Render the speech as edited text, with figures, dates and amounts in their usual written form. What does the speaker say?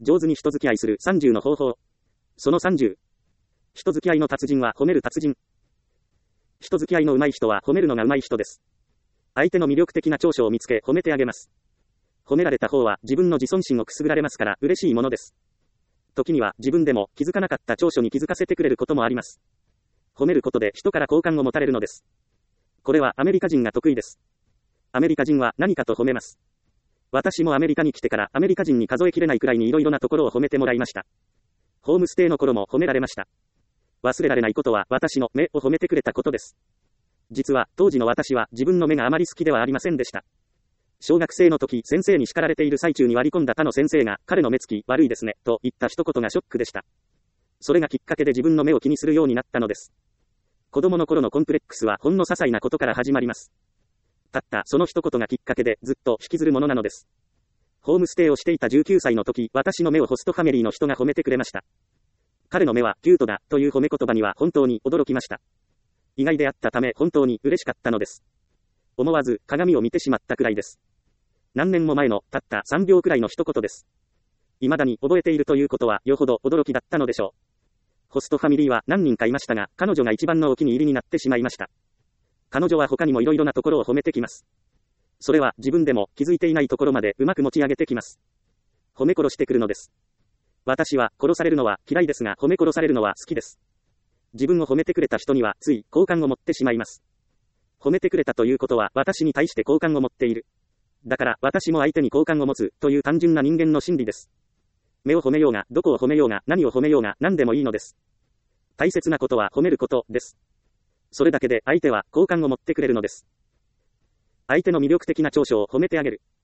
上手に人付き合いする30の方法。その30。人付き合いの達人は褒める達人。人付き合いの上手い人は褒めるのが上手い人です。相手の魅力的な長所を見つけ褒めてあげます。褒められた方は自分の自尊心をくすぐられますから嬉しいものです。時には自分でも気づかなかった長所に気づかせてくれることもあります。褒めることで人から好感を持たれるのです。これはアメリカ人が得意です。アメリカ人は何かと褒めます。私もアメリカに来てからアメリカ人に数えきれないくらいにいろいろなところを褒めてもらいました。ホームステイの頃も褒められました。忘れられないことは私の目を褒めてくれたことです。実は当時の私は自分の目があまり好きではありませんでした。小学生の時先生に叱られている最中に割り込んだ他の先生が彼の目つき悪いですねと言った一言がショックでした。それがきっかけで自分の目を気にするようになったのです。子供の頃のコンプレックスはほんの些細なことから始まります。たったその一言がきっかけでずっと引きずるものなのです。ホームステイをしていた19歳の時、私の目をホストファミリーの人が褒めてくれました。彼の目はキュートだという褒め言葉には本当に驚きました。意外であったため本当に嬉しかったのです。思わず鏡を見てしまったくらいです。何年も前のたった3秒くらいの一言です。未だに覚えているということはよほど驚きだったのでしょう。ホストファミリーは何人かいましたが、彼女が一番のお気に入りになってしまいました。彼女は他にもいろいろなところを褒めてきます。それは自分でも気づいていないところまでうまく持ち上げてきます。褒め殺してくるのです。私は殺されるのは嫌いですが褒め殺されるのは好きです。自分を褒めてくれた人にはつい好感を持ってしまいます。褒めてくれたということは私に対して好感を持っている。だから私も相手に好感を持つという単純な人間の心理です。目を褒めようが、どこを褒めようが、何を褒めようが、何でもいいのです。大切なことは褒めることです。それだけで相手は好感を持ってくれるのです。相手の魅力的な長所を褒めてあげる。